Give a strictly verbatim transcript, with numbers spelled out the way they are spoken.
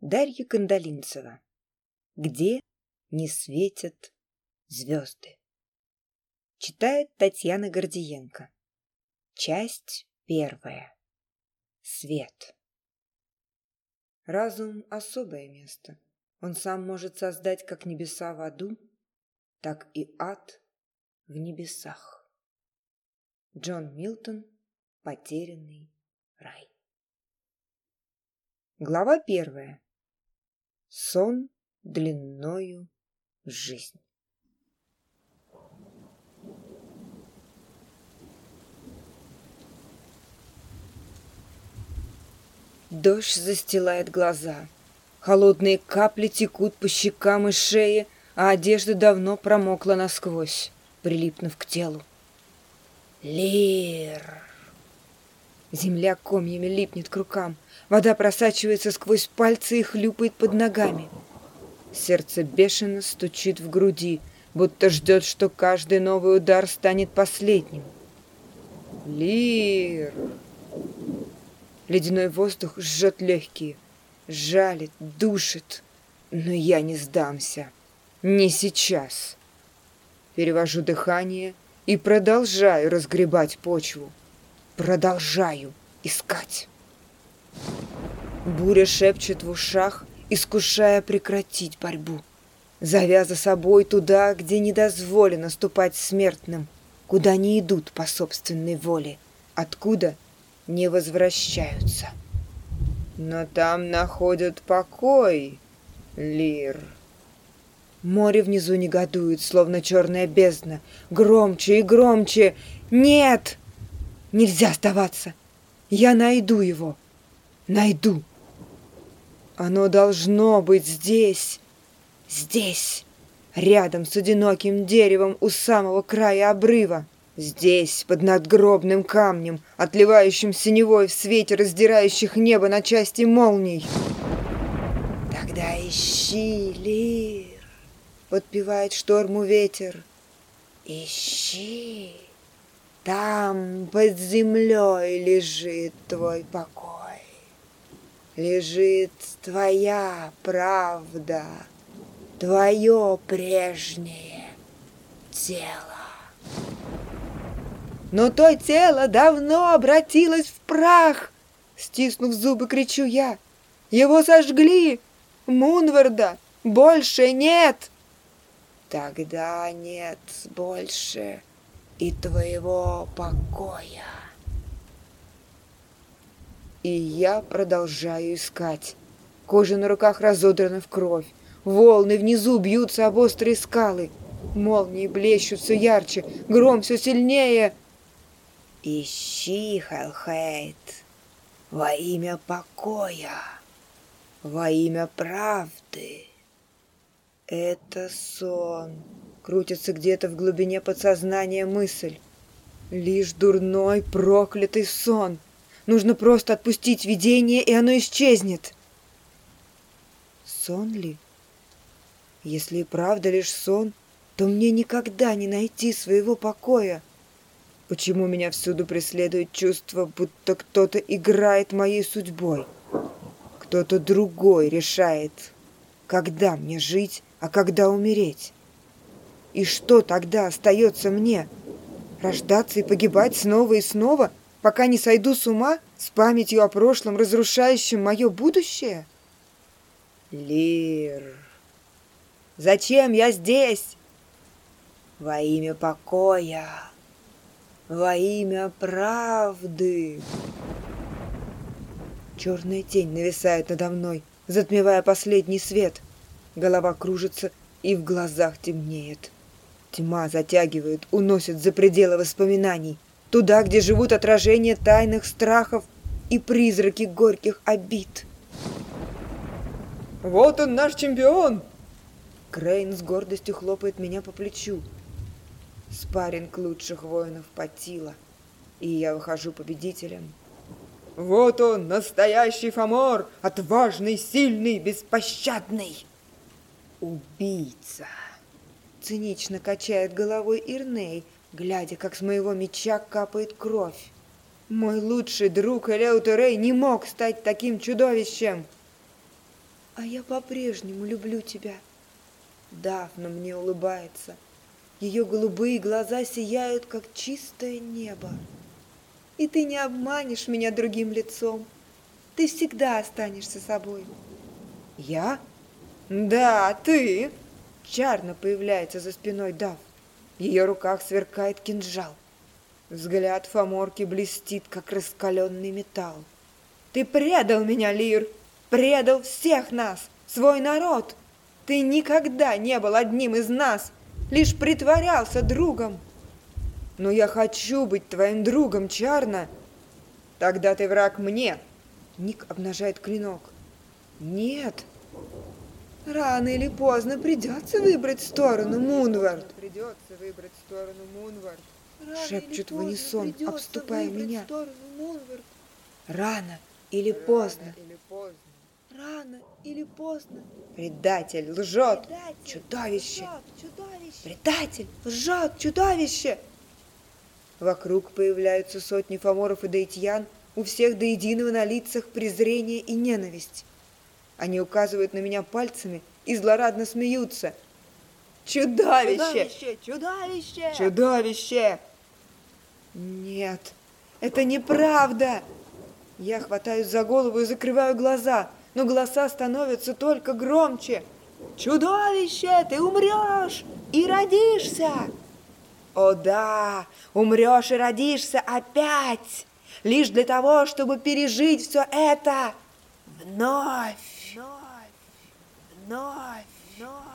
Дарья Кандалинцева. Где не светят звезды. Читает Татьяна Гордиенко. Часть первая. Свет. Разум — особое место. Он сам может создать как небеса в аду, так и ад в небесах. Джон Милтон. Потерянный рай. Глава первая. Сон длинною в жизнь. Дождь застилает глаза. Холодные капли текут по щекам и шее, а одежда давно промокла насквозь, прилипнув к телу. Лир. Земля комьями липнет к рукам. Вода просачивается сквозь пальцы и хлюпает под ногами. Сердце бешено стучит в груди, будто ждет, что каждый новый удар станет последним. Лир. Ледяной воздух жжет легкие, жалит, душит. Но я не сдамся. Не сейчас. Перевожу дыхание и продолжаю разгребать почву. Продолжаю искать. Буря шепчет в ушах, искушая прекратить борьбу, зовя за собой туда, где не дозволено ступать смертным, куда не идут по собственной воле, откуда не возвращаются. Но там находят покой, Лир. Море внизу негодует, словно черная бездна, громче и громче. Нет! Нельзя сдаваться. Я найду его. Найду. Оно должно быть здесь. Здесь. Рядом с одиноким деревом у самого края обрыва. Здесь, под надгробным камнем, отливающим синевой в свете раздирающих небо на части молний. Тогда ищи, Лир, подпевает шторму ветер. Ищи. Там под землей лежит твой покой, лежит твоя правда, твое прежнее тело. Но то тело давно обратилось в прах, стиснув зубы, кричу я. Его сожгли, Мунварда больше нет. Тогда нет больше и твоего покоя. И я продолжаю искать. Кожа на руках разодрана в кровь. Волны внизу бьются об острые скалы. Молнии блещут все ярче, гром все сильнее. Ищи, Хелхейт, во имя покоя, во имя правды. Это сон. Крутится где-то в глубине подсознания мысль. Лишь дурной, проклятый сон. Нужно просто отпустить видение, и оно исчезнет. Сон ли? Если и правда лишь сон, то мне никогда не найти своего покоя. Почему меня всюду преследует чувство, будто кто-то играет моей судьбой? Кто-то другой решает, когда мне жить, а когда умереть. И что тогда остается мне? Рождаться и погибать снова и снова, пока не сойду с ума с памятью о прошлом, разрушающем мое будущее? Лир, зачем я здесь? Во имя покоя, во имя правды. Черная тень нависает надо мной, затмевая последний свет. Голова кружится, и в глазах темнеет. Тьма затягивает, уносит за пределы воспоминаний, туда, где живут отражения тайных страхов и призраки горьких обид. «Вот он, наш чемпион!» Крейн с гордостью хлопает меня по плечу. Спарринг лучших воинов Патила, и я выхожу победителем. «Вот он, настоящий Фомор, отважный, сильный, беспощадный!» «Убийца!» Цинично качает головой Ирней, глядя, как с моего меча капает кровь. Мой лучший друг Элеутерей не мог стать таким чудовищем. А я по-прежнему люблю тебя. Дафна мне улыбается. Ее голубые глаза сияют, как чистое небо. И ты не обманешь меня другим лицом. Ты всегда останешься собой. Я? Да, ты. Чарна появляется за спиной Даф. В ее руках сверкает кинжал. Взгляд Фоморки блестит, как раскаленный металл. Ты предал меня, Лир, предал всех нас, свой народ. Ты никогда не был одним из нас, лишь притворялся другом. Но я хочу быть твоим другом, Чарна. Тогда ты враг мне. Ник обнажает клинок. Нет. Рано или поздно придется выбрать сторону, Мунвард. Придется выбрать сторону, Мунвард. Шепчут в унисон, обступая меня. Рано или поздно. Рано или поздно. Предатель лжет. Предатель, чудовище. Лжет, чудовище. Предатель лжет, чудовище. Вокруг появляются сотни фоморов и даитьян, у всех до единого на лицах презрение и ненависть. Они указывают на меня пальцами и злорадно смеются. Чудовище! Чудовище! Чудовище! Чудовище! Нет, это неправда! Я хватаюсь за голову и закрываю глаза, но голоса становятся только громче. Чудовище, ты умрешь и родишься! О да, умрешь и родишься опять, лишь для того, чтобы пережить все это вновь, вновь, вновь, вновь.